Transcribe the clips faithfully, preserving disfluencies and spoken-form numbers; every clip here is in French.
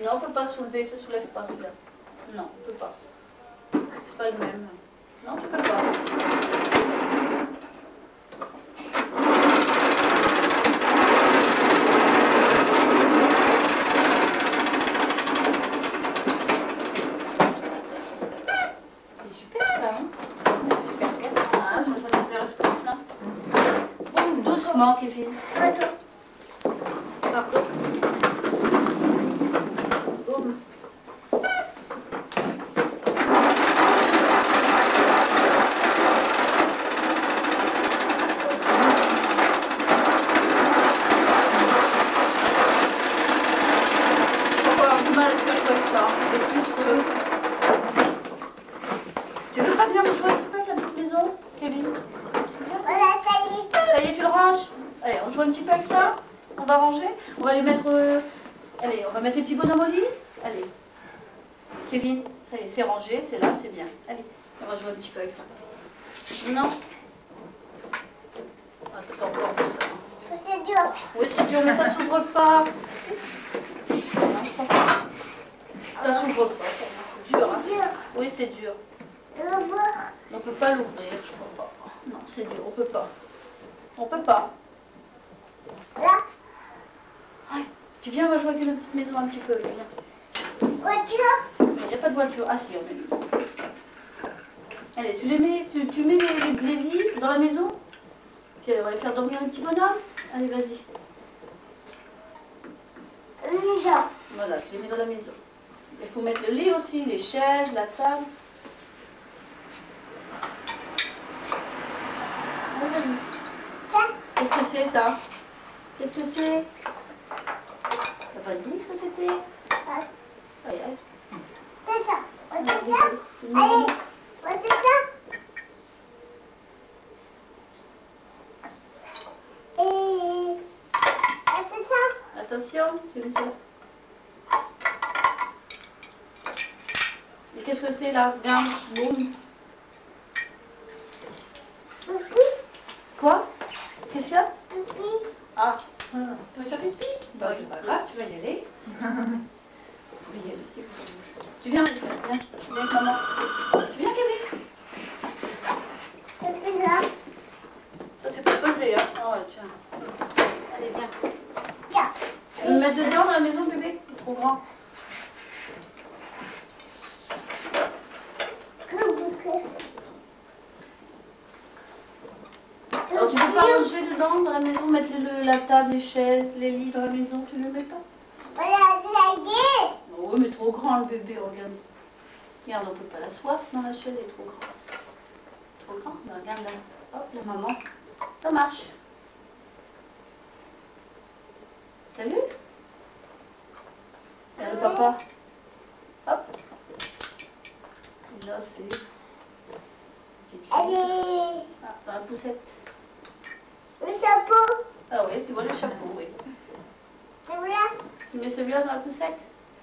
Non, on ne peut pas soulever, il ne se soulève pas celui-là. Non, on ne peut pas. C'est pas le même. Non, tu peux pas. C'est super ça, hein? C'est super bien. Ah, ça, ça t'intéresse plus, hein? Oh, doucement, Kevin. Pardon. Boum. Tu veux pas bien me jouer un petit peu avec la petite maison, Kevin? Voilà, ça y est. Ça y est, tu le ranges? Allez, on joue un petit peu avec ça. On va ranger. On va les mettre... Euh... Allez, on va mettre les petits bonhommes au lit. Allez. Kevin, ça y est, c'est rangé, c'est là, c'est bien. Allez, on va jouer un petit peu avec ça. Non? Ah, t'as pas encore de ça. C'est dur. Oui, c'est dur, mais ça s'ouvre pas. Non, je crois pas. Ça s'ouvre pas. C'est dur, hein? Oui, c'est dur. On peut pas l'ouvrir, je crois pas. Non, c'est dur, on peut pas. On peut pas. Là. Ouais. Tu viens, on va jouer avec une petite maison un petit peu, viens. Voiture. Il n'y a pas de voiture. Ah si, on est mis. Allez, tu les mets, tu, tu mets les, les, les lits dans la maison. Puis on va les faire dormir les petits bonhommes. Allez, vas-y. Maison. Voilà, tu les mets dans la maison. Il faut mettre le lit aussi, les chaises, la table. Qu'est-ce que c'est ça? Qu'est-ce que c'est? T'as pas dit ce que c'était? Aïe, aïe. C'est ça. Allez, Allez, c'est ça. Et c'est ça. Attention, tu me sais. Et qu'est-ce que c'est là? Regarde, boum. Quoi? Qu'est-ce qu'il y a? Ah, tu vas faire pipi? Bah, c'est pas grave, tu vas y aller. Tu viens, viens, viens avec maman. Tu viens, Kevin? C'est là. Ça, c'est pour peser, hein? Oh, tiens. Allez, viens. Viens. Tu veux me mettre dedans dans la maison, bébé? C'est trop grand. Alors, tu peux pas ranger dedans, dans la maison, mettre le, la table, les chaises, les lits dans la maison, tu ne le mets pas? Voilà, ça y est. Oh, oui, mais trop grand le bébé, regarde. Regarde, on peut pas l'asseoir dans la chaise, elle est trop grande. Trop grand, ben, regarde là. Hop, la maman. Ça marche. T'as vu? Regarde le papa. Hop. Là, c'est... Allez. Ah, dans la poussette. Le chapeau. Ah oui, tu vois le chapeau, oui. C'est voilà. Tu mets celui-là dans la poussette?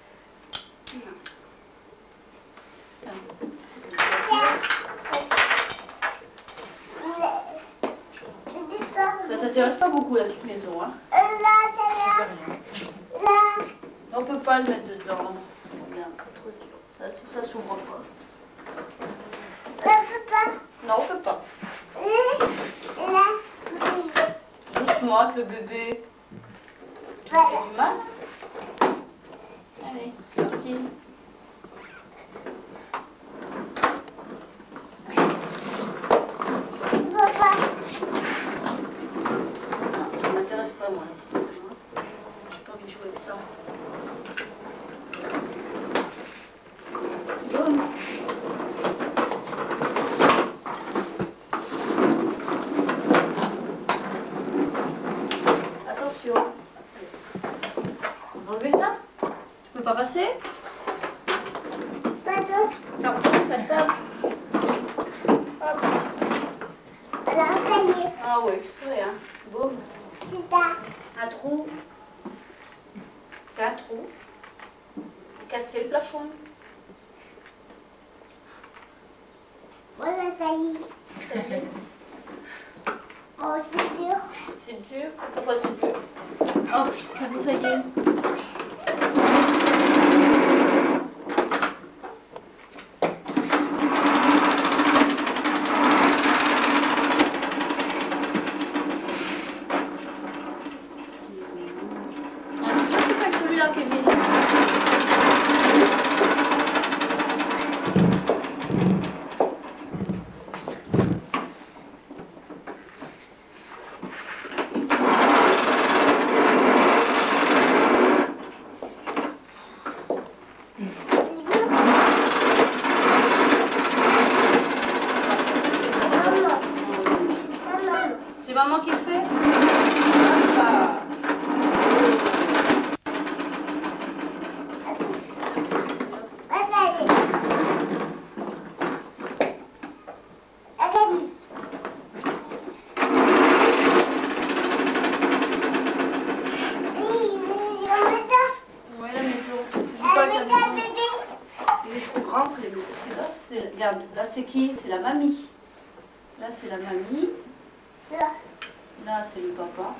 Ça t'intéresse pas beaucoup la petite maison, hein? Là, c'est là. Là. On peut pas le mettre dedans. Regarde, trop dur. Ça, ça s'ouvre pas. Là, papa. Non, on peut pas. Là. Doucement avec le bébé. Tu Voilà. fais du mal? Allez, c'est parti. Papa. Non, ça m'intéresse pas, moi, la petite maison. Hein. J'ai pas envie de jouer avec ça. Boum. Attention. On va enlever ça? Tu peux pas passer? Pardon. Non, pas de table. Hop. Là, ça y est. Ah ouais, exprès, hein. Boum. C'est ça. Un trou. C'est un trou. Casser le plafond. Voilà, ça y est. Ça y est. Oh, c'est dur. C'est dur. Pourquoi c'est dur? Oh, ça y est. Kevin. C'est maman qui le fait? Ah. Ouais, la maison. Je joue pas avec la maison. Il est trop grand, c'est là. c'est- Regarde, là c'est qui? C'est la mamie. Là c'est la mamie. Là c'est le papa.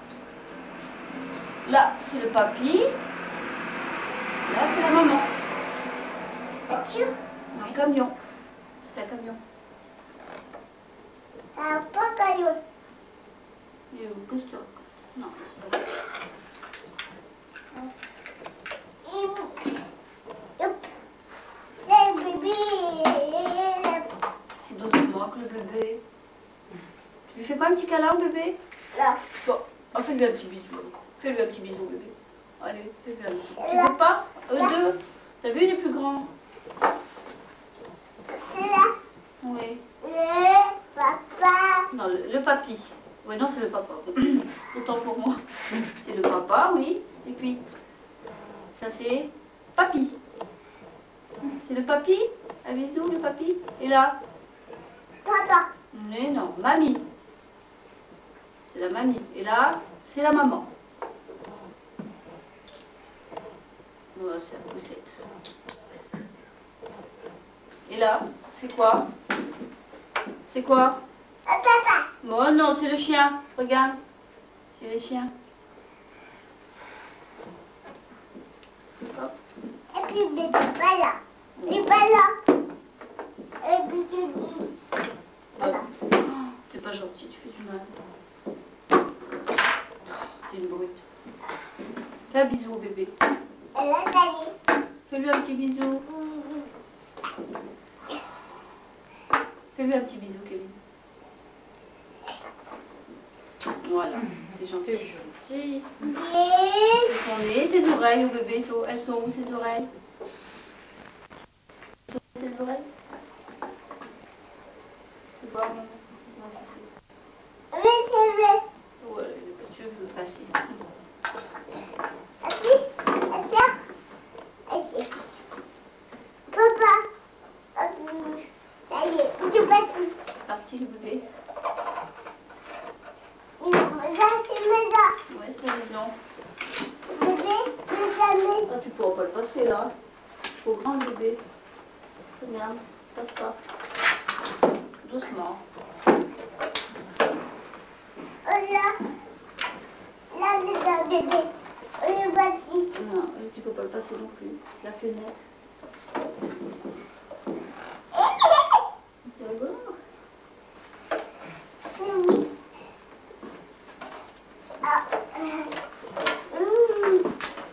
Là c'est le papy. Là c'est la maman. Voiture, Un camion. C'est un camion. un pantalon. Il est où? Qu'est-ce que tu racontes? Non, c'est pas vrai. Le bébé. Doucement que le bébé. Tu lui fais pas un petit câlin, bébé? Là. Bon, oh, fais-lui un petit bisou. Fais-lui un petit bisou, bébé. Allez, fais-lui un bisou. Tu veux pas? Eux deux. T'as vu, il est plus grand. C'est là. Oui. Le papa. Non, le, le papy. Oui, non, c'est le papa. Autant pour moi. C'est le papa, oui. Et puis, ça c'est papy. C'est le papy. Un bisou, le papy. Et là? Papa. Mais non, mamie. C'est la mamie. Et là, c'est la maman. Oh, c'est la poussette. Et là, c'est quoi? C'est quoi? Papa. Oh non, c'est le chien. Regarde. C'est le chien. Hop. Et puis bébé pas là. Il est pas là. Et puis tu dis. Voilà. Oh, t'es pas gentil, tu fais du mal. T'es une brute. Fais un bisou au bébé. Elle a taillé. Fais-lui un petit bisou. Fais-lui un petit bisou, Kevin. Voilà, t'es gentil. Gentil. C'est son nez, ses oreilles au bébé. sont- Elles sont où ses oreilles? Elles sont où ses oreilles? Tu vois, maman? Non, ça c'est. Oui, c'est vrai. Ouais, les cheveux faciles. Assis. Assis. Assis. Papa. Ça y est, il est parti. Parti le bébé. Il est là, c'est maison. Ouais, c'est la maison. Bébé, c'est la maison. Ah, tu pourras pas le passer là. Trop grand le bébé. Regarde, passe pas. Doucement. Oh là. La maison, bébé. On est parti. Non, tu peux pas le passer non plus. La fenêtre. C'est rigolo. C'est oui. Ah. Hum.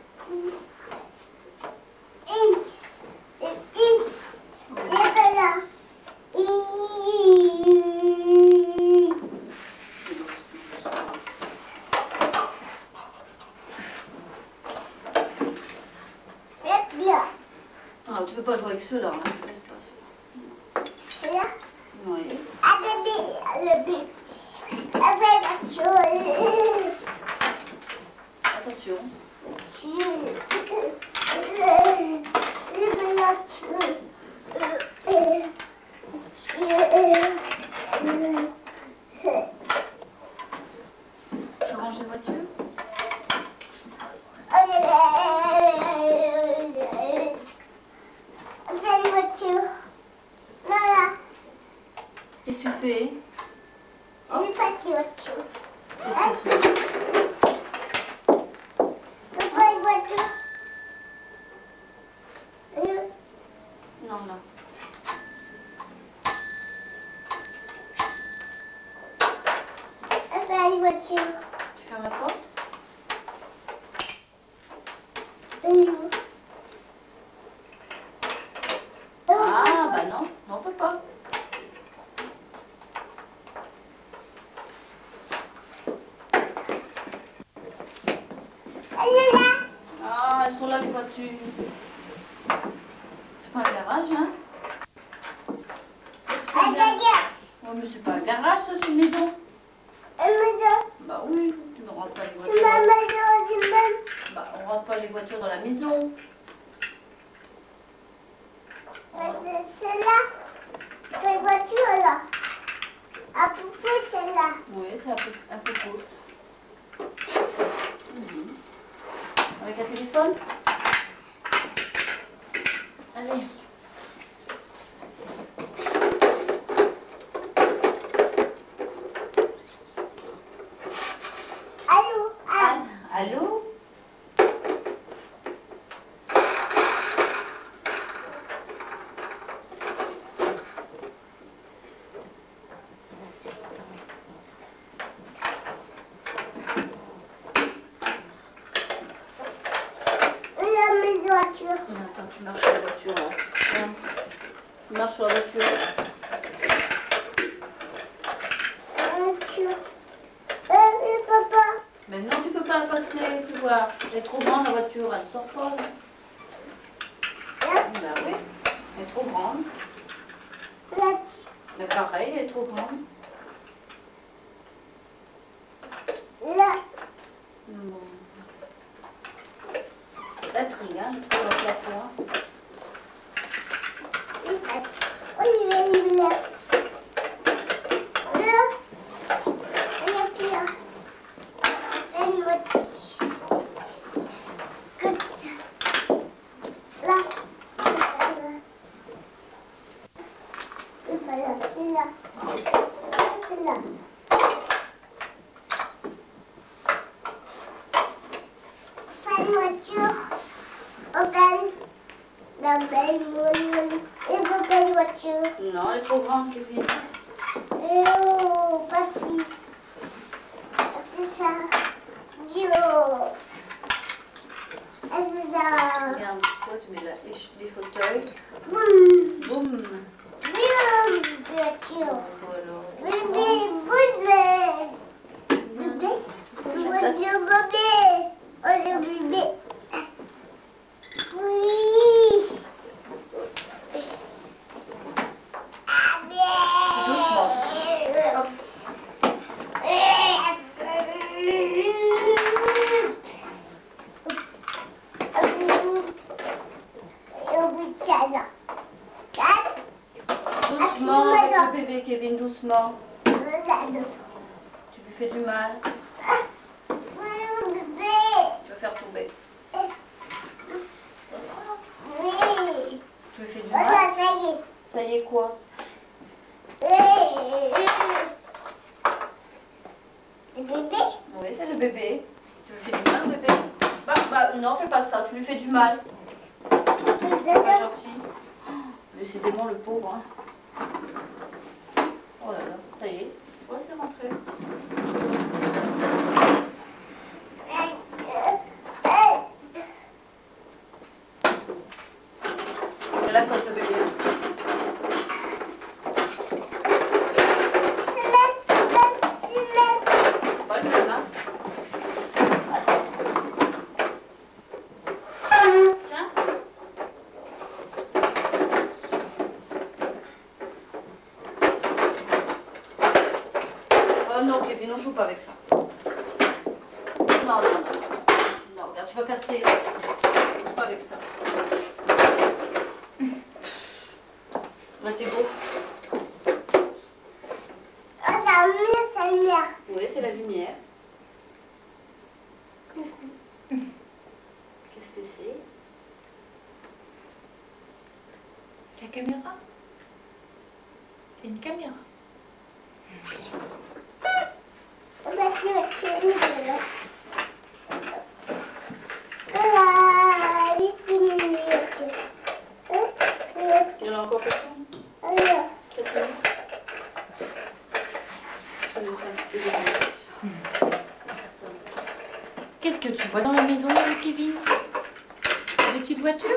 Hey. Le fils. Il est pas là. Hi. Faites bien. Ah, tu peux pas jouer avec ceux-là, hein. Je laisse pas ceux-là. C'est là. Oui. Ah, bébé. Le bébé. Avec la chose. Attention. Tu ranges les voitures? Qu'est-ce que tu fais? Qu'est-ce que c'est? Non, là. Elle est là. Ah, elles sont là les voitures. C'est pas un garage, hein? C'est pas un Elle garage. est Oh, mais c'est pas un garage, ça, c'est une maison. Elle me donne. Bah oui, tu ne rentres pas les C'est voitures. ma maison, c'est même. Bah, on rentre pas les voitures dans la maison. C'est là. C'est une voiture là. À poupée, c'est là. Oui, c'est un peu, un peu fausse. Mhm. Avec un téléphone? Allez. Allô? Ah. Allô? La maison voiture. Attends, tu marches sur la voiture là. Viens. Tu marches sur la voiture. La voiture. Euh, euh, papa. Mais non, tu peux pas la passer, tu vois. Elle est trop grande la voiture, elle ne sort pas. Là. Bah oui, elle est trop grande. Là. Mais pareil, elle est trop grande. Là. Non. La trigue, hein, je trouve la fois. On y va, il est là. Là. Il est plus là. Là, une voiture. Comme ça. Là. Là. Et voilà, c'est là. C'est là. Enfin, une voiture. Au belle. La belle moule. Et pour quelle voiture? Non, elle est trop grande, Kevin. Et oh, voici. C'est ça. Yo. Et c'est ça. Regarde, toi tu mets la, les, les fauteuils. Boum. Boum. Boum. Voiture. Voilà. Bébé, bébé. Bébé. Voiture, bébé. Oh, le bébé. Oui. Ah, Doucement. bien. Hop. Doucement avec le bébé, Kevin, doucement. Tu lui fais du mal. Tu vas faire tomber. Tu lui fais du mal. Ça y est quoi? Oui, c'est le bébé. Tu lui fais du mal au bébé? Bah, bah, non, fais pas ça, tu lui fais du mal. C'est pas gentil. Décidément, le pauvre. Hein. Oh là là, ça y est. Ouais, c'est rentré. Et là, quand le bébé. C'est pas le même, hein? Tiens. Oh non, Kevin, on joue pas avec ça. Non, non, non. Non, regarde, tu vas casser. On joue pas avec ça. Là, t'es beau. Oui, c'est la lumière. Qu'est-ce que c'est? La caméra. C'est une caméra. Il y en a encore quelqu'un? Quelqu'un? Je vais laisser un petit peu de temps. Qu'est-ce que tu vois dans la maison, Kevin? Des petites voitures?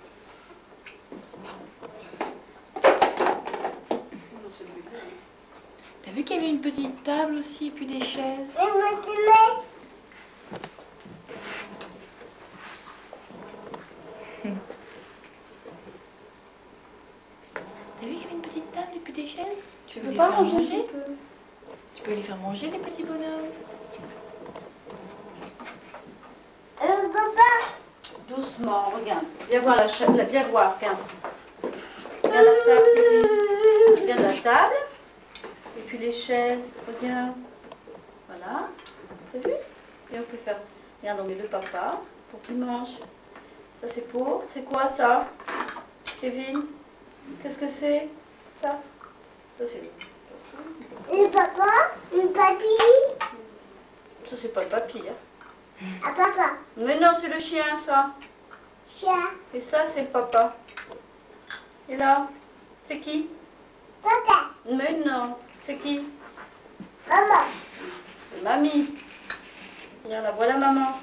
Non, c'est le bébé. T'as vu qu'il y avait une petite table aussi, et puis des chaises? tes chaises? Tu peux veux les pas faire manger un manger? petit peu? Tu peux les faire manger, les petits bonhommes. Euh, papa. Doucement, regarde. Viens voir la chaise. Viens voir, regarde. Regarde la table, Kevin. Regarde la table. Et puis les chaises. Regarde. Voilà. T'as vu? Et on peut faire. Regarde, on met le papa pour qu'il mange. Ça c'est pour. C'est quoi ça? Kevin? Qu'est-ce que c'est? Ça? Ça c'est le. Le papa, le papy. Ça c'est pas le papy, hein. Ah, papa. Mais non, c'est le chien, ça. Chien. Et ça, c'est le papa. Et là, c'est qui? Papa. Mais non, c'est qui? Maman. C'est mamie. Regarde, là, voilà maman.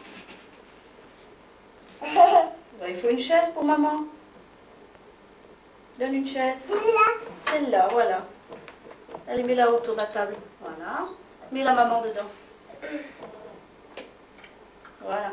Ben, il faut une chaise pour maman. Donne une chaise. Là. Celle-là, voilà. Allez, mets-la autour de la table. Voilà. Mets la maman dedans. Voilà.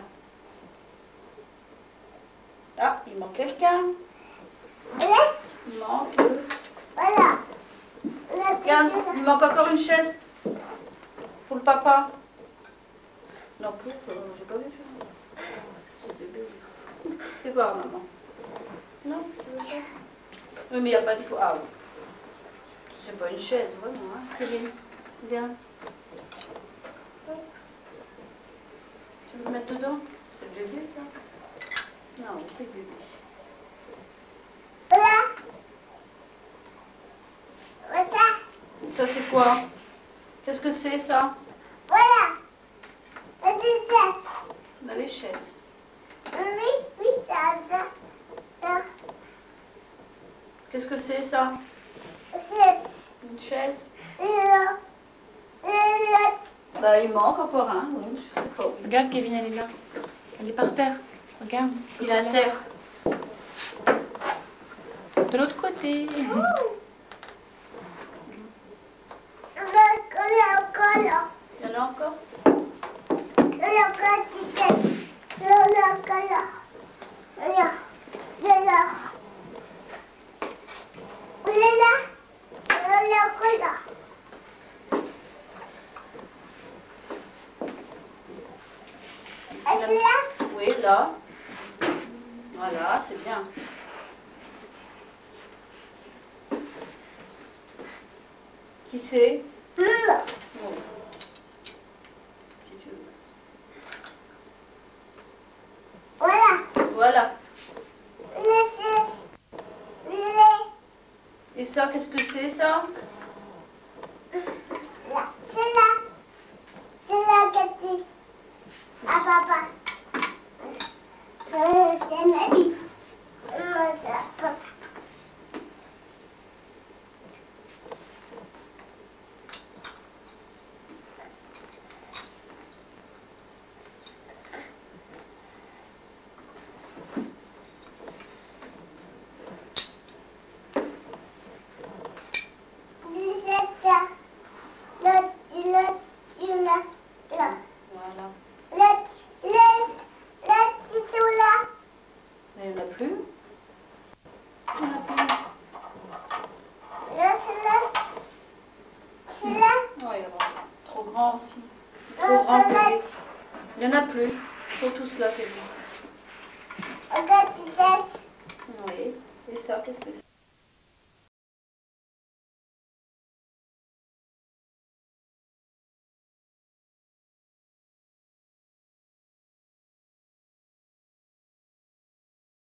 Ah, il manque quelqu'un. Là. Il manque. Voilà. Là, Regarde, il manque encore une chaise pour le papa. Non, pour, euh, j'ai pas vu ça. C'est bébé. Fais voir, maman. Non, tu veux pas? Oui, mais il n'y a pas de... Ah oui. C'est pas une chaise, vraiment, hein. Kevin, viens. Tu veux le mettre dedans? C'est le bébé, ça? Non, c'est le bébé. Voilà. Voilà. Ça, c'est quoi? Qu'est-ce que c'est, ça? Voilà. La tête. On a les chaises. Oui, oui, ça, ça, ça. Qu'est-ce que c'est, ça? C'est Une chaise? là. Là. Bah, il manque encore un, oui, je sais pas. Regarde, Kevin, elle est là. Elle est par terre. Regarde. Il est à terre. De l'autre côté. Il y en a encore? Oui, là. Voilà, c'est bien. Qui c'est? Oui. Si tu veux. Voilà. Et ça, qu'est-ce que c'est, ça? Ah, papa. Euh, c'est ma vie. Moi, ça, papa. Voilà. Là, là, là, c'est tout là. Mais il n'y en a plus. Il n'y en a plus. Là, c'est là. C'est là. Oh, il y en a trop grand aussi. Trop grand bébé. Il n'y en a plus. Ils sont tous là, Kevin. Regarde, c'est ça. Oui. Et ça, qu'est-ce que c'est?